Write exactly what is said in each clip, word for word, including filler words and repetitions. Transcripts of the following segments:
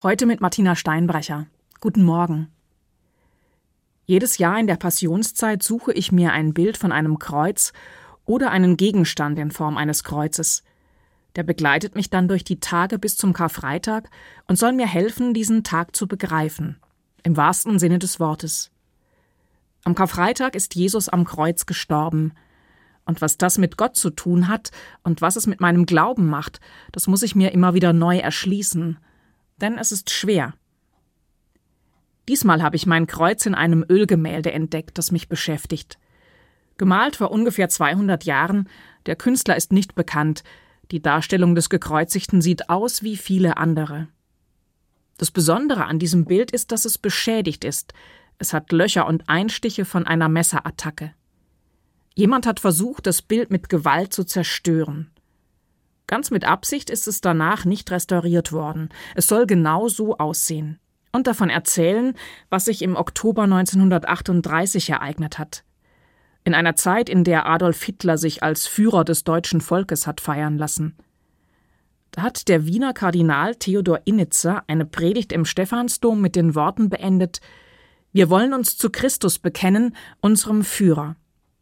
Heute mit Martina Steinbrecher. Guten Morgen. Jedes Jahr in der Passionszeit suche ich mir ein Bild von einem Kreuz oder einen Gegenstand in Form eines Kreuzes. Der begleitet mich dann durch die Tage bis zum Karfreitag und soll mir helfen, diesen Tag zu begreifen. Im wahrsten Sinne des Wortes. Am Karfreitag ist Jesus am Kreuz gestorben. Und was das mit Gott zu tun hat und was es mit meinem Glauben macht, das muss ich mir immer wieder neu erschließen. Denn es ist schwer. Diesmal habe ich mein Kreuz in einem Ölgemälde entdeckt, das mich beschäftigt. Gemalt vor ungefähr zweihundert Jahren, der Künstler ist nicht bekannt. Die Darstellung des Gekreuzigten sieht aus wie viele andere. Das Besondere an diesem Bild ist, dass es beschädigt ist. Es hat Löcher und Einstiche von einer Messerattacke. Jemand hat versucht, das Bild mit Gewalt zu zerstören. Ganz mit Absicht ist es danach nicht restauriert worden. Es soll genau so aussehen. Und davon erzählen, was sich im Oktober neunzehnhundertachtunddreißig ereignet hat. In einer Zeit, in der Adolf Hitler sich als Führer des deutschen Volkes hat feiern lassen. Da hat der Wiener Kardinal Theodor Innitzer eine Predigt im Stephansdom mit den Worten beendet: Wir wollen uns zu Christus bekennen, unserem Führer.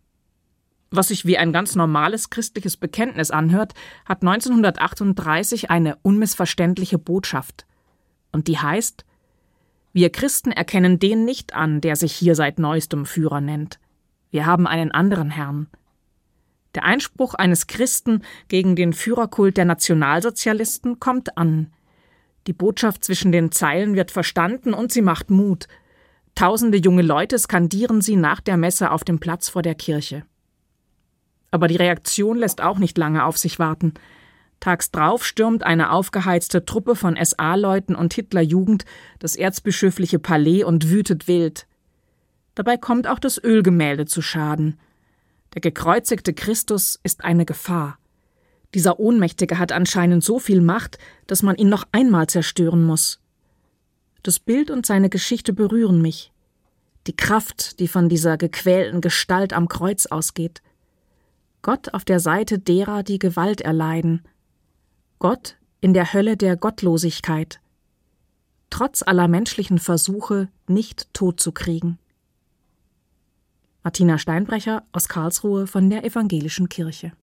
Was sich wie ein ganz normales christliches Bekenntnis anhört, hat neunzehnhundertachtunddreißig eine unmissverständliche Botschaft. Und die heißt: Wir Christen erkennen den nicht an, der sich hier seit neuestem Führer nennt. Wir haben einen anderen Herrn. Der Einspruch eines Christen gegen den Führerkult der Nationalsozialisten kommt an. Die Botschaft zwischen den Zeilen wird verstanden und sie macht Mut. Tausende junge Leute skandieren sie nach der Messe auf dem Platz vor der Kirche. Aber die Reaktion lässt auch nicht lange auf sich warten. Tags drauf stürmt eine aufgeheizte Truppe von S A-Leuten und Hitlerjugend das erzbischöfliche Palais und wütet wild. Dabei kommt auch das Ölgemälde zu Schaden. Der gekreuzigte Christus ist eine Gefahr. Dieser Ohnmächtige hat anscheinend so viel Macht, dass man ihn noch einmal zerstören muss. Das Bild und seine Geschichte berühren mich. Die Kraft, die von dieser gequälten Gestalt am Kreuz ausgeht. Gott auf der Seite derer, die Gewalt erleiden. Gott in der Hölle der Gottlosigkeit. Trotz aller menschlichen Versuche, nicht tot zu kriegen. Martina Steinbrecher aus Karlsruhe von der Evangelischen Kirche.